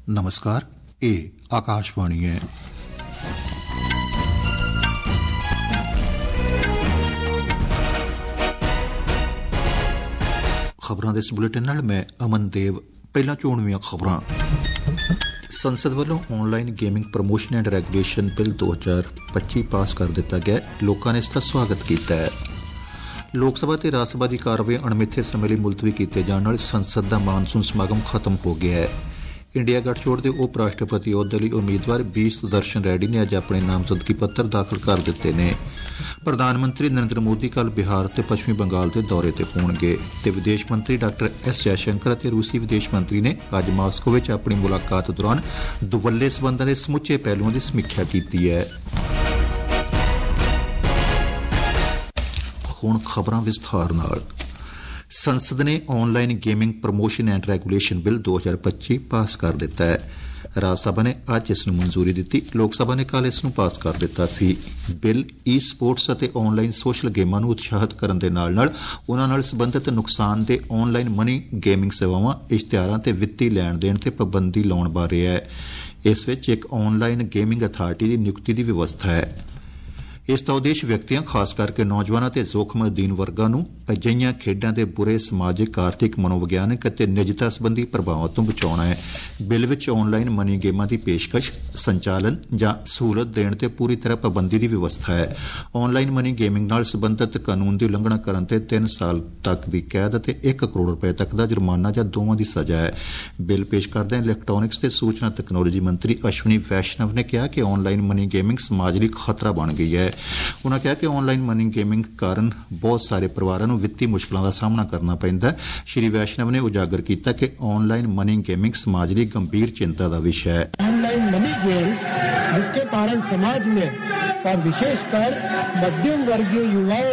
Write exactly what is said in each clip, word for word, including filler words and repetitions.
नमस्कार, ये आकाशवाणी है। खबरों के इस बुलेटिन नाल मैं अमन देव। पहला चोणवीं खबरां। संसद वालों online gaming promotion and regulation bill दो हज़ार पच्ची पास कर दिता गया। लोगों ने इसका स्वागत किया है। लोक सभा ते राज सभा की कार्रवाई अणमिथे समय लिए मुलतवी किए जाने नाल संसद का मानसून समागम खत्म हो गया है। इंडिया गठजोड़ के उप राष्ट्रपति अहुदे लई उम्मीदवार बी सुदर्शन रेड्डी ने अज अपने नामजदगी पत्र दाखिल कर दिते ने। प्रधानमंत्री नरेंद्र मोदी कल बिहार ते पश्चिमी बंगाल के दौरे ते होणगे ते विदेश मंत्री डॉक्टर एस जयशंकर ते रूसी विदेश मंत्री ने अज मास्को विच अपनी मुलाकात दौरान दुवल्ले संबंधां दे समुचे पहलुओं की समीक्षा की है। हुण खबरां विस्तार नाल। संसद ने online gaming promotion and regulation bill दो हज़ार पच्ची पास कर दिता है। राज सभा ने अज इसनूं मंजूरी दी। लोक सभा ने कल इसनूं पास कर दिता सी। बिल ई स्पोर्ट्स अते ऑनलाइन सोशल गेमां नूं उत्साहित करन दे नाल नाल उन्हां नाल संबंधित नुकसान दे ऑनलाइन मनी गेमिंग सेवावां, इश्तिहारां ते वित्ती लैण देण ते पाबंदी लाउण बारे है। इस विच एक ऑनलाइन गेमिंग अथार्टी दी नियुक्ति दी व्यवस्था है। इसका उद्देश्य व्यक्तियों खास करके नौजवानों ते जोखम अधीन वर्गां नूं अजिहियां खेडां दे बुरे समाजिक, आर्थिक, मनोविग्यानक अते निजता संबंधी प्रभावां तों बचाउणा है। बिल विच ऑनलाइन मनी गेमां दी पेशकश, संचालन जां सहूलत देण ते पूरी तरह पाबंदी दी व्यवस्था है। ऑनलाइन मनी गेमिंग नाल संबंधित कानून दी उलंघना करन ते तीन साल तक दी कैद ते एक करोड़ रुपए तक दा जुर्माना जां दोवां दी सजा है। बिल पेश करदे इलैक्ट्रॉनिक्स ते सूचना तकनोलॉजी मंत्री अश्विनी वैष्णव ने कहा कि ऑनलाइन मनी गेमिंग समाज लई खतरा बन गई है। उन्होंने कहा कि ऑनलाइन मनी गेमिंग कारण बहुत सारे परिवारों को वित्तीय मुश्किलों का सामना करना पैंदा है। श्री वैष्णव ने उजागर किया कि ऑनलाइन मनी गेमिंग समाज लिए गंभीर चिंता का विषय है। ऑनलाइन मनी गेम्स जिसके कारण समाज में और विशेषकर मध्यम वर्गीय युवाओं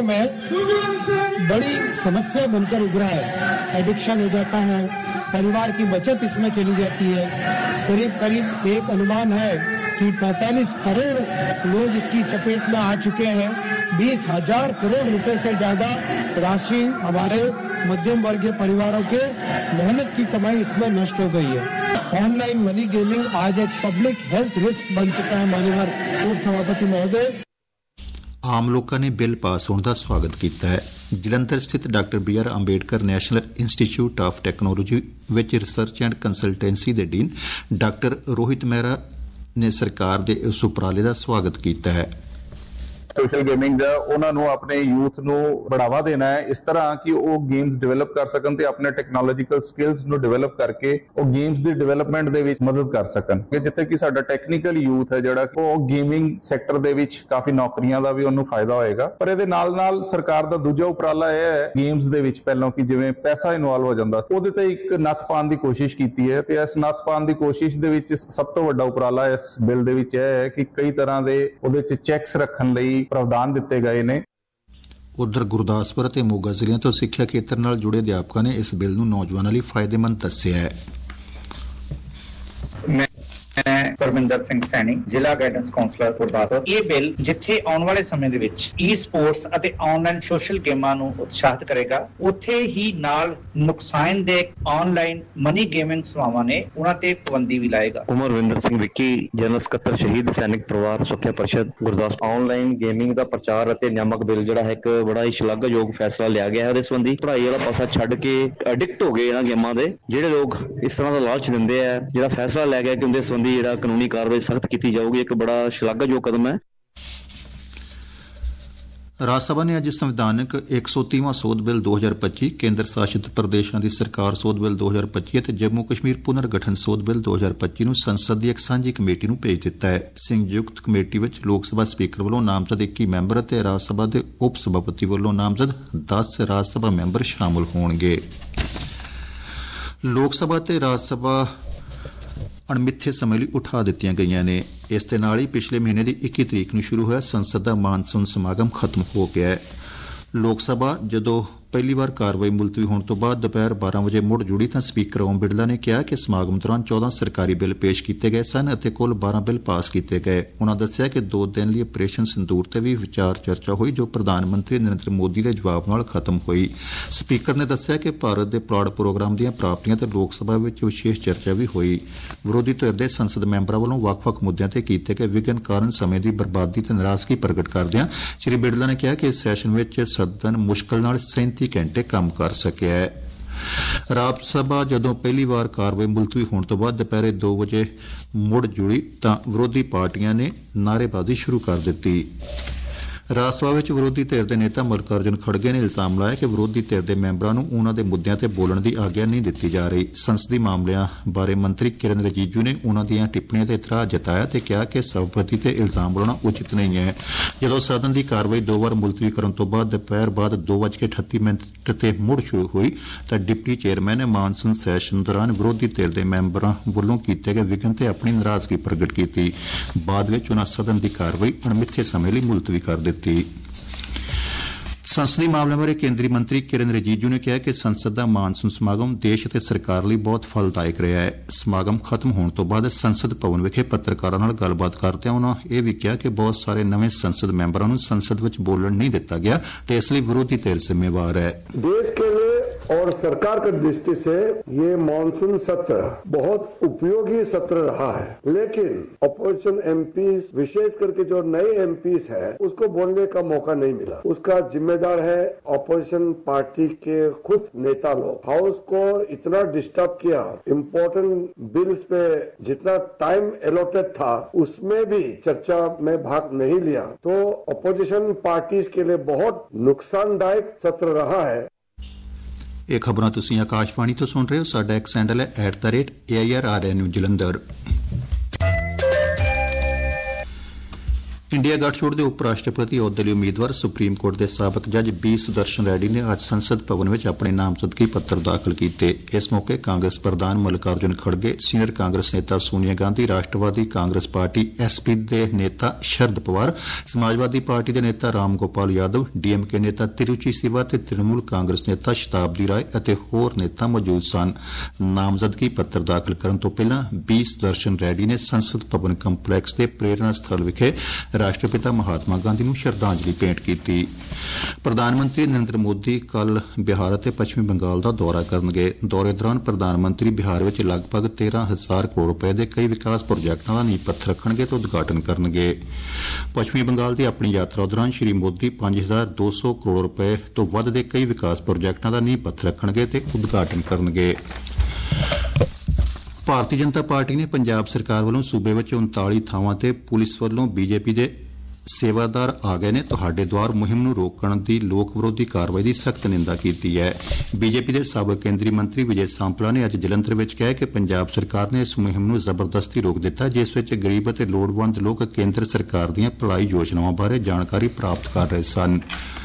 में बड़ी समस्या बनकर उभरा है। एडिक्शन हो जाता है, परिवार की बचत इसमें चली जाती है। करीब करीब एक अनुमान है कि पैंतालीस करोड़ लोग इसकी चपेट में आ चुके हैं। बीस हजार करोड़ रुपए से ज्यादा राशि हमारे मध्यम वर्गीय परिवारों के मेहनत की कमाई इसमें नष्ट हो गई है। ऑनलाइन मनी गेमिंग आज एक पब्लिक हेल्थ रिस्क बन चुका है। माननीय उप सभापति महोदय, आम लोगों ने बिल पास होने का स्वागत किया है। जलंधर स्थित doctor B R Ambedkar national institute of technology विच रिसर्च एंड कंसलटेंसी के डीन डॉक्टर रोहित मेहरा ने सरकार के इस उपराले का स्वागत किया है। सोशल गेमिंग ਦਾ ਉਹਨਾਂ ਨੂੰ ਆਪਣੇ ਯੂਥ ਨੂੰ बढ़ावा देना है इस तरह कि ਉਹ ਗੇਮਸ ਡਿਵੈਲਪ ਕਰ ਸਕਣ ਤੇ ਆਪਣੇ ਟੈਕਨੋਲੋਜੀਕਲ ਸਕਿੱਲਸ ਨੂੰ ਡਿਵੈਲਪ ਕਰਕੇ ਉਹ ਗੇਮਸ ਦੀ ਡਿਵੈਲਪਮੈਂਟ ਦੇ ਵਿੱਚ ਮਦਦ ਕਰ ਸਕਣ। ਕਿ ਜਿੱਥੇ ਕਿ ਸਾਡਾ ਟੈਕਨੀਕਲ ਯੂਥ ਹੈ ਜਿਹੜਾ ਉਹ ਗੇਮਿੰਗ ਸੈਕਟਰ ਦੇ ਵਿੱਚ ਕਾਫੀ ਨੌਕਰੀਆਂ ਦਾ ਵੀ ਉਹਨੂੰ ਫਾਇਦਾ ਹੋਏਗਾ। ਪਰ ਇਹਦੇ ਨਾਲ ਨਾਲ ਸਰਕਾਰ ਦਾ ਦੂਜਾ ਉਪਰਾਲਾ ਇਹ ਹੈ ਗੇਮਸ ਦੇ ਵਿੱਚ ਪਹਿਲਾਂ ਕਿ ਜਿਵੇਂ ਪੈਸਾ ਇਨਵੋਲਵ ਹੋ ਜਾਂਦਾ ਸੀ ਉਹਦੇ ਤੇ ਇੱਕ ਨੱਥ ਪਾਉਣ ਦੀ ਕੋਸ਼ਿਸ਼ ਕੀਤੀ ਹੈ ਤੇ ਇਸ ਨੱਥ ਪਾਉਣ ਦੀ ਕੋਸ਼ਿਸ਼ ਦੇ ਵਿੱਚ ਸਭ ਤੋਂ ਵੱਡਾ ਉਪਰਾਲਾ ਇਸ ਬਿੱਲ ਦੇ ਵਿੱਚ ਇਹ ਹੈ ਕਿ ਕਈ ਤਰ੍ਹਾਂ ਦੇ ਉਹਦੇ ਚ ਚੈੱਕਸ ਰੱਖਣ ਲਈ प्रावधान दिते गए ने। उधर गुरदासपुर ते मोगा जिले तो सिक्ख्या खेत्र नाल जुड़े अध्यापकों ने इस बिल नूं नौजवानों लई फायदेमंद दस्सिया है। मैं परमिंदर सिंह सैनी, जिला गाइडेंस काउंसलर गुरदासपुर। ये बिल जिथे आने वाले समय दे विच ई स्पोर्ट्स अते ऑनलाइन सोशल गेमां नूं उत्साहित करेगा, उत्थे ही नाल नुकसानदेह ऑनलाइन मनी गेमिंग सेवावां ने उन्हां ते पाबंदी भी लाएगा। उमर विंदर सिंह विक्की, जनरल सकत्तर शहीद सैनिक परिवार सुरक्षा परिषद गुरदासपुर। ऑनलाइन गेमिंग का प्रचार अते नियामक बिल जिहड़ा है एक बड़ा ही शलाघायोग फैसला लिया गया है। इस संबंधी पढ़ाई वाला पासा छड्ड के एडिक्ट हो गए इन्हां गेमां दे जिहड़े लोग इस तरह का लालच दिंदे आ, जिहड़ा फैसला लिया गया कि उनदे संबंधी जिहड़ा कानूनी कार्रवाई सख्त की जाऊगी, एक बड़ा शलाघायोग कदम है। राज्यसभा ने अज संविधानक एक सौ तीवां सोध बिल दो हज़ार पच्ची, केंद्र शासित प्रदेशों की सरकार सोध बिल दो हज़ार पच्ची ते जम्मू कश्मीर पुनर्गठन सोध बिल दो हज़ार पच्ची नूं संसद की एक सांझी कमेटी नूं भेज दिता है। संयुक्त कमेटी विच लोक सभा स्पीकर वालों नामजद इक्की मैंबर ते राज्यसभा के उप सभापति वालों नामजद दस राज्यसभा मैंबर शामिल होणगे। लोक सभा ते राज्यसभा अणमिथे समय लिए उठा दित्तियां गईयां ने। इस दे नाल ही पिछले महीने की इक्की तरीक नूं शुरू होया संसद का मानसून समागम खत्म हो गया है। लोक सभा जदों ਪਹਿਲੀ ਵਾਰ ਕਾਰਵਾਈ ਮੁਲਤਵੀ ਹੋਣ ਤੋਂ ਬਾਅਦ ਦੁਪਹਿਰ ਬਾਰਾਂ ਵਜੇ ਮੁੜ ਜੁੜੀ ਤਾਂ ਸਪੀਕਰ ਓਮ ਬਿਰਲਾ ਨੇ ਕਿਹਾ ਕਿ ਸਮਾਗਮ ਦੌਰਾਨ ਚੌਦਾਂ ਸਰਕਾਰੀ ਬਿੱਲ ਪੇਸ਼ ਕੀਤੇ ਗਏ ਸਨ ਅਤੇ ਕੁੱਲ ਬਾਰਾਂ ਬਿੱਲ ਪਾਸ ਕੀਤੇ ਗਏ। ਉਨ੍ਹਾਂ ਦੱਸਿਆ ਕਿ ਦੋ ਦਿਨ ਲਈ ਆਪਰੇਸ਼ਨ ਸੰਦੂਰ ਤੇ ਵੀ ਵਿਚਾਰ ਚਰਚਾ ਹੋਈ, ਜੋ ਪ੍ਰਧਾਨ ਮੰਤਰੀ ਨਰਿੰਦਰ ਮੋਦੀ ਦੇ ਜਵਾਬ ਨਾਲ ਖਤਮ ਹੋਈ। ਸਪੀਕਰ ਨੇ ਦੱਸਿਆ ਕਿ ਭਾਰਤ ਦੇ ਪਲਾਡ ਪ੍ਰੋਗਰਾਮ ਦੀਆਂ ਪ੍ਰਾਪਤੀਆਂ ਤੇ ਲੋਕ ਸਭਾ ਵਿੱਚ ਵਿਸ਼ੇਸ਼ ਚਰਚਾ ਵੀ ਹੋਈ। ਵਿਰੋਧੀ ਧਿਰ ਦੇ ਸੰਸਦ ਮੈਂਬਰਾਂ ਵੱਲੋਂ ਵੱਖ-ਵੱਖ ਮੁੱਦਿਆਂ ਤੇ ਕੀਤੇ ਗਏ ਵਿਘਨ ਕਾਰਨ ਸਮੇਂ ਦੀ ਬਰਬਾਦੀ ਤੇ ਨਾਰਾਜ਼ਗੀ ਪ੍ਰਗਟ ਕਰਦਿਆਂ ਸ੍ਰੀ ਬਿਰਲਾ ਨੇ ਕਿਹਾ ਕਿ ਇਸ ਸੈਸ਼ਨ ਵਿੱਚ ਸਦਨ ਮੁਸ਼ਕਲ ਨਾਲ ਸੈਂਤੀ ਘੰਟੇ ਕੰਮ ਕਰ ਸਕਿਆ ਹੈ। ਰਾਜ ਸਭਾ ਜਦੋਂ ਪਹਿਲੀ ਵਾਰ ਕਾਰਵਾਈ ਮੁਲਤਵੀ ਹੋਣ ਤੋਂ ਬਾਅਦ ਦੁਪਹਿਰੇ ਦੋ ਵਜੇ ਮੁੜ ਜੁੜੀ ਤਾਂ ਵਿਰੋਧੀ ਪਾਰਟੀਆਂ ਨੇ ਨਾਅਰੇਬਾਜ਼ੀ ਸ਼ੁਰੂ ਕਰ ਦਿੱਤੀ। ਰਾਜ ਸਭਾ ਵਿੱਚ ਵਿਰੋਧੀ ਧਿਰ ਦੇ ਨੇਤਾ ਮੱਲਿਕਾਰਜੁਨ ਖੜਗੇ ਨੇ ਇਲਜ਼ਾਮ ਲਾਇਆ ਕਿ ਵਿਰੋਧੀ ਧਿਰ ਦੇ ਮੈਂਬਰਾਂ ਨੂੰ ਉਨ੍ਹਾਂ ਦੇ ਮੁੱਦਿਆਂ ਤੇ ਬੋਲਣ ਦੀ ਆਗਿਆ ਨਹੀਂ ਦਿੱਤੀ ਜਾ ਰਹੀ। ਸੰਸਦੀ ਮਾਮਲਿਆਂ ਬਾਰੇ ਮੰਤਰੀ ਕਿਰਨ ਰਿਜੀਜੂ ਨੇ ਉਨ੍ਹਾਂ ਦੀਆਂ ਟਿੱਪਣੀਆਂ ਤੇ ਇਤਰਾਜ਼ ਜਤਾਇਆ ਤੇ ਕਿਹਾ ਕਿ ਸਭਾਪਤੀ ਤੇ ਇਲਜ਼ਾਮ ਲਾਉਣਾ ਉਚਿਤ ਨਹੀਂ ਹੈ। ਜਦੋਂ ਸਦਨ ਦੀ ਕਾਰਵਾਈ ਦੋ ਵਾਰ ਮੁਲਤਵੀ ਕਰਨ ਤੋਂ ਬਾਅਦ ਦੁਪਹਿਰ ਬਾਅਦ ਦੋ ਵੱਜ ਕੇ ਅਠੱਤੀ ਮਿੰਟ ਤੇ ਮੁੜ ਸ਼ੁਰੂ ਹੋਈ ਤਾਂ ਡਿਪਟੀ ਚੇਅਰਮੈਨ ਨੇ ਮਾਨਸੂਨ ਸੈਸ਼ਨ ਦੌਰਾਨ ਵਿਰੋਧੀ ਧਿਰ ਦੇ ਮੈਂਬਰਾਂ ਵੱਲੋਂ ਕੀਤੇ ਗਏ ਵਿਘਨ ਤੇ ਆਪਣੀ ਨਾਰਾਜ਼ਗੀ ਪ੍ਰਗਟ ਕੀਤੀ। ਬਾਅਦ ਵਿੱਚ ਉਨ੍ਹਾਂ ਸਦਨ ਦੀ ਕਾਰਵਾਈ ਅਣਮਿੱਥੇ ਸਮੇਂ ਲਈ ਮੁਲਤਵੀ ਕਰ ਦਿੱਤੀ। ਸੰਸਦੀ ਮਾਮਲਿਆਂ ਬਾਰੇ ਕੇਂਦਰੀ ਮੰਤਰੀ ਕਿਰਨ ਰਿਜੀਜੂ ਨੇ ਕਿਹਾ ਕਿ ਸੰਸਦ ਦਾ ਮਾਨਸੂਨ ਸਮਾਗਮ ਦੇਸ਼ ਅਤੇ ਸਰਕਾਰ ਲਈ ਬਹੁਤ ਫਲਦਾਇਕ ਰਿਹਾ ਹੈ। ਸਮਾਗਮ ਖਤਮ ਹੋਣ ਤੋਂ ਬਾਅਦ ਸੰਸਦ ਭਵਨ ਵਿਖੇ ਪੱਤਰਕਾਰਾਂ ਨਾਲ ਗੱਲਬਾਤ ਕਰਦਿਆਂ ਉਨ੍ਹਾਂ ਇਹ ਵੀ ਕਿਹਾ ਕਿ ਬਹੁਤ ਸਾਰੇ ਨਵੇਂ ਸੰਸਦ ਮੈਂਬਰਾਂ ਨੂੰ ਸੰਸਦ ਵਿੱਚ ਬੋਲਣ नहीं ਦਿੱਤਾ ਗਿਆ ਤੇ ਇਸ ਲਈ ਵਿਰੋਧੀ ਧਿਰ ਜ਼ਿੰਮੇਵਾਰ है। देश के लिए और सरकार की दृष्टि से ये मानसून सत्र बहुत उपयोगी सत्र रहा है, लेकिन अपोजिशन एमपी विशेष करके जो नए एमपीज है उसको बोलने का मौका नहीं मिला। उसका जिम्मेदार है अपोजिशन पार्टी के खुद नेता लोग। हाउस को इतना डिस्टर्ब किया, इम्पोर्टेंट बिल्स पे जितना टाइम अलॉटेड था उसमें भी चर्चा में भाग नहीं लिया, तो अपोजिशन पार्टीज के लिए बहुत नुकसानदायक सत्र रहा है। ਇਹ ਖਬਰਾਂ ਤੁਸੀਂ ਆਕਾਸ਼ਵਾਣੀ ਤੋਂ ਸੁਣ ਰਹੇ ਹੋ। ਸਾਡਾ ਐਕਸ ਹੈਂਡਲ ਹੈ at the rate A I R R N U Jalandhar. India ਗਠਜੋੜ ਦੇ ਉਪ ਰਾਸ਼ਟਰਪਤੀ ਅਹੁਦੇ ਲਈ ਉਮੀਦਵਾਰ ਸੁਪਰੀਮ ਕੋਰਟ ਦੇ ਸਾਬਕ ਜੱਜ ਬੀ ਸੁਦਰਸ਼ਨ ਰੈਡੀ ਨੇ ਅੱਜ ਸੰਸਦ ਭਵਨ ਵਿੱਚ ਆਪਣੇ ਨਾਮਜ਼ਦਗੀ ਪੱਤਰ ਦਾਖਲ ਕੀਤੇ। ਇਸ ਮੌਕੇ ਕਾਂਗਰਸ ਪ੍ਰਧਾਨ ਮੱਲਿਕਾਰਜੁਨ ਖੜਗੇ, ਸੀਨੀਅਰ ਕਾਂਗਰਸ ਨੇਤਾ ਸੋਨੀਆ ਗਾਂਧੀ, ਰਾਸ਼ਟਰਵਾਦੀ ਕਾਂਗਰਸ ਪਾਰਟੀ ਐਸ ਪੀ ਦੇ ਨੇਤਾ ਸ਼ਰਦ ਪਵਾਰ, ਸਮਾਜਵਾਦੀ ਪਾਰਟੀ ਦੇ ਨੇਤਾ Ram Gopal Yadav, D M K ਨੇਤਾ ਤਿਰੂਚੀ ਸਿਵਾ ਤੇ ਤ੍ਰਿਣਮੂਲ ਕਾਂਗਰਸ ਨੇਤਾ ਸ਼ਤਾਬਦੀ ਰਾਏ ਅਤੇ ਹੋਰ ਨੇਤਾ ਮੌਜੂਦ ਸਨ। ਨਾਮਜ਼ਦਗੀ ਪੱਤਰ ਦਾਖਲ ਕਰਨ ਤੋਂ ਪਹਿਲਾਂ ਬੀ ਸੁਦਰਸ਼ਨ ਰੈਡੀ ਨੇ ਸੰਸਦ ਭਵਨ ਕੰਪਲੈਕਸ ਦੇ ਪ੍ਰੇਰਣਾ ਸਥਲ ਵਿਖੇ ਰਾਸ਼ਟਰਪਿਤਾ ਮਹਾਤਮਾ ਗਾਂਧੀ ਨੂੰ ਸ਼ਰਧਾਂਜਲੀ ਭੇਂਟ ਕੀਤੀ। ਪ੍ਰਧਾਨ ਮੰਤਰੀ ਨਰਿੰਦਰ ਮੋਦੀ ਕੱਲ੍ਹ ਬਿਹਾਰ ਅਤੇ ਪੱਛਮੀ ਬੰਗਾਲ ਦਾ ਦੌਰਾ ਕਰਨਗੇ। ਦੌਰੇ ਦੌਰਾਨ ਪ੍ਰਧਾਨ ਮੰਤਰੀ ਬਿਹਾਰ ਵਿੱਚ ਲਗਭਗ ਤੇਰਾਂ ਹਜ਼ਾਰ ਕਰੋੜ ਰੁਪਏ ਦੇ ਕਈ ਵਿਕਾਸ ਪ੍ਰੋਜੈਕਟਾਂ ਦਾ ਨੀਂਹ ਪੱਥਰ ਰੱਖਣਗੇ ਤੇ ਉਦਘਾਟਨ ਕਰਨਗੇ। ਪੱਛਮੀ ਬੰਗਾਲ ਦੀ ਆਪਣੀ ਯਾਤਰਾ ਦੌਰਾਨ ਸ੍ਰੀ ਮੋਦੀ ਪੰਜ ਹਜ਼ਾਰ ਦੋ ਸੌ ਕਰੋੜ ਰੁਪਏ ਤੋਂ ਵੱਧ ਦੇ ਕਈ ਵਿਕਾਸ ਪ੍ਰੋਜੈਕਟਾਂ ਦਾ ਨੀਂਹ ਪੱਥਰ ਰੱਖਣਗੇ ਤੇ ਉਦਘਾਟਨ ਕਰਨਗੇ। ਭਾਰਤੀ ਜਨਤਾ ਪਾਰਟੀ ਨੇ ਪੰਜਾਬ ਸਰਕਾਰ ਵੱਲੋਂ ਸੂਬੇ ਵਿੱਚ ਉਨਤਾਲੀ ਥਾਵਾਂ ਤੇ ਪੁਲਿਸ ਵੱਲੋਂ ਬੀਜੇਪੀ ਦੇ ਸੇਵਾਦਾਰ ਆ ਗਏ ਨੇ ਤੁਹਾਡੇ ਦੁਆਰ ਮੁਹਿੰਮ ਨੂੰ ਰੋਕਣ ਦੀ ਲੋਕ ਵਿਰੋਧੀ ਕਾਰਵਾਈ ਦੀ ਸਖਤ ਨਿੰਦਾ ਕੀਤੀ ਹੈ। ਬੀਜੇਪੀ ਦੇ ਸਾਬਕ ਕੇਂਦਰੀ ਮੰਤਰੀ ਵਿਜੇ ਸਾਂਪਲਾ ਨੇ ਅੱਜ ਜਲੰਧਰ ਵਿੱਚ ਕਿਹਾ ਕਿ ਪੰਜਾਬ ਸਰਕਾਰ ਨੇ ਇਸ ਮੁਹਿੰਮ ਨੂੰ ਜ਼ਬਰਦਸਤੀ ਰੋਕ ਦਿੱਤਾ, ਜਿਸ ਵਿੱਚ ਗਰੀਬ ਅਤੇ ਲੋੜਵੰਦ ਲੋਕ ਕੇਂਦਰ ਸਰਕਾਰ ਦੀਆਂ ਭਲਾਈ ਯੋਜਨਾਵਾਂ ਬਾਰੇ ਜਾਣਕਾਰੀ ਪ੍ਰਾਪਤ ਕਰ ਰਹੇ ਸਨ।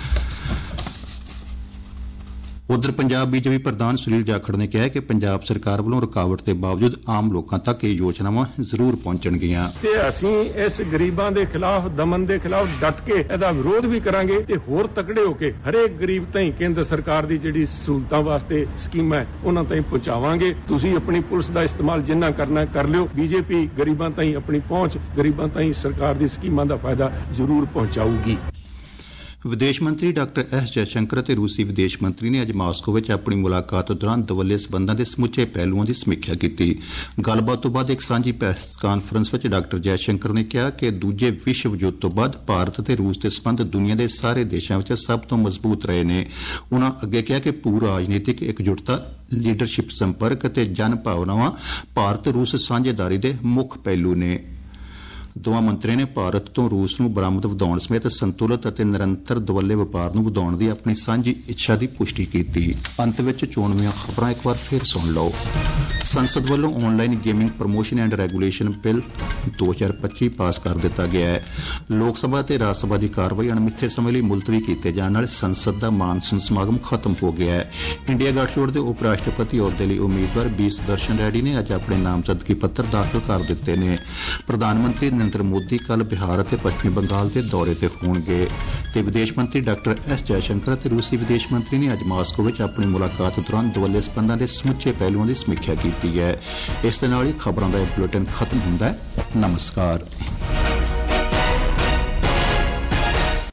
ਉਧਰ ਪੰਜਾਬ ਬੀਜੇਪੀ ਪ੍ਰਧਾਨ ਸੁਨੀਲ ਜਾਖੜ ਨੇ ਕਿਹਾ ਕਿ ਪੰਜਾਬ ਸਰਕਾਰ ਵੱਲੋਂ ਰੁਕਾਵਟ ਦੇ ਬਾਵਜੂਦ ਆਮ ਲੋਕਾਂ ਤੱਕ ਇਹ ਯੋਜਨਾਵਾਂ ਜ਼ਰੂਰ ਪਹੁੰਚਣਗੀਆਂ ਤੇ ਅਸੀਂ ਇਸ ਗਰੀਬਾਂ ਦੇ ਖਿਲਾਫ, ਦਮਨ ਦੇ ਖਿਲਾਫ ਡਟ ਕੇ ਇਹਦਾ ਵਿਰੋਧ ਵੀ ਕਰਾਂਗੇ ਤੇ ਹੋਰ ਤਕੜੇ ਹੋ ਕੇ ਹਰੇਕ ਗਰੀਬ ਤਾਈਂ ਕੇਂਦਰ ਸਰਕਾਰ ਦੀ ਜਿਹੜੀ ਸਹੂਲਤਾਂ ਵਾਸਤੇ ਸਕੀਮ ਹੈ ਉਹਨਾਂ ਤਾਈਂ ਪਹੁੰਚਾਵਾਂਗੇ। ਤੁਸੀਂ ਆਪਣੀ ਪੁਲਿਸ ਦਾ ਇਸਤੇਮਾਲ ਜਿੰਨਾ ਕਰਨਾ ਕਰ ਲਿਓ। ਬੀਜੇਪੀ ਗਰੀਬਾਂ ਤਾਈਂ ਆਪਣੀ ਪਹੁੰਚ, ਗਰੀਬਾਂ ਤਾਈਂ ਸਰਕਾਰ ਦੀ ਸਕੀਮਾਂ ਦਾ ਫਾਇਦਾ ਜ਼ਰੂਰ ਪਹੁੰਚਾਊਗੀ। ਵਿਦੇਸ਼ ਮੰਤਰੀ ਡਾਕਟਰ ਐਸ ਜੈਸ਼ੰਕਰ ਅਤੇ ਰੂਸੀ ਵਿਦੇਸ਼ ਮੰਤਰੀ ਨੇ ਅੱਜ ਮਾਸਕੋ ਵਿੱਚ ਆਪਣੀ ਮੁਲਾਕਾਤ ਦੌਰਾਨ ਦਵੱਲੇ ਸਬੰਧਾਂ ਦੇ ਸਮੁੱਚੇ ਪਹਿਲੂਆਂ ਦੀ ਸਮੀਖਿਆ ਕੀਤੀ। ਗੱਲਬਾਤ ਤੋਂ ਬਾਅਦ ਇੱਕ ਸਾਂਝੀ ਪ੍ਰੈਸ ਕਾਨਫਰੰਸ ਵਿੱਚ ਡਾਕਟਰ ਜੈਸ਼ੰਕਰ ਨੇ ਕਿਹਾ ਕਿ ਦੂਜੇ ਵਿਸ਼ਵ ਯੁੱਧ ਤੋਂ ਬਾਅਦ ਭਾਰਤ ਅਤੇ ਰੂਸ ਦੇ ਸਬੰਧ ਦੁਨੀਆ ਦੇ ਸਾਰੇ ਦੇਸ਼ਾਂ ਵਿੱਚ ਸਭ ਤੋਂ ਮਜ਼ਬੂਤ ਰਹੇ ਨੇ। ਉਨ੍ਹਾਂ ਅੱਗੇ ਕਿਹਾ ਕਿ ਭੂ ਰਾਜਨੀਤਿਕ ਇਕਜੁੱਟਤਾ, ਲੀਡਰਸ਼ਿਪ ਸੰਪਰਕ ਅਤੇ ਜਨ ਭਾਵਨਾਵਾਂ ਭਾਰਤ ਰੂਸ ਸਾਂਝੇਦਾਰੀ ਦੇ ਮੁੱਖ ਪਹਿਲੂ ਨੇ। ਦੋਵਾਂ ਮੰਤਰੀਆਂ ਨੇ ਭਾਰਤ ਤੋਂ ਰੂਸ ਨੂੰ ਬਰਾਮਦ ਵਧਾਉਣ ਸਮੇਤ ਸੰਤੁਲਿਤ ਅਤੇ ਨਿਰੰਤਰ ਦਵੱਲੇ ਵਪਾਰ ਨੂੰ ਵਧਾਉਣ ਦੀ ਆਪਣੀ ਸਾਂਝੀ ਇੱਛਾ ਦੀ ਪੁਸ਼ਟੀ ਕੀਤੀ। ਅੰਤ ਵਿੱਚ ਚੋਣਵੀਆਂ ਖਬਰਾਂ ਇੱਕ ਵਾਰ ਫਿਰ ਸੁਣ ਲਓ। ਸੰਸਦ ਵੱਲੋਂ online gaming promotion and regulation bill ਦੋ ਹਜ਼ਾਰ ਪੱਚੀ ਪਾਸ ਕਰ ਦਿੱਤਾ ਗਿਆ ਹੈ। ਲੋਕ ਸਭਾ ਤੇ ਰਾਜ ਸਭਾ ਦੀ ਕਾਰਵਾਈ ਅਣਮਿੱਥੇ ਸਮੇਂ ਲਈ ਮੁਲਤਵੀ ਕੀਤੇ ਜਾਣ ਨਾਲ ਸੰਸਦ ਦਾ ਮਾਨਸੂਨ ਸਮਾਗਮ ਖਤਮ ਹੋ ਗਿਆ ਹੈ। ਇੰਡੀਆ ਗਠਜੋੜ ਦੇ ਉਪ ਰਾਸ਼ਟਰਪਤੀ ਅਹੁਦੇ ਲਈ ਉਮੀਦਵਾਰ ਬੀ ਸੁਦਰਸ਼ਨ ਰੈਡੀ ਨੇ ਅੱਜ ਆਪਣੇ ਨਾਮਜ਼ਦਗੀ ਪੱਤਰ ਦਾਖਲ ਕਰ ਦਿੱਤੇ ਨੇ। ਪ੍ਰਧਾਨ ਮੰਤਰੀ नरेंद्र मोदी कल बिहार और पश्चिमी बंगाल के दौरे पर होणगे ते विदेश मंत्री डॉक्टर एस जयशंकर और रूसी विदेश मंत्री ने अज मास्को में अपनी मुलाकात दौरान दोवल्ले संबंधों के समुचे पहलुओं की समीक्षा की है। इस दे नाल ही खबरों का बुलेटिन खत्म होंदा है। नमस्कार।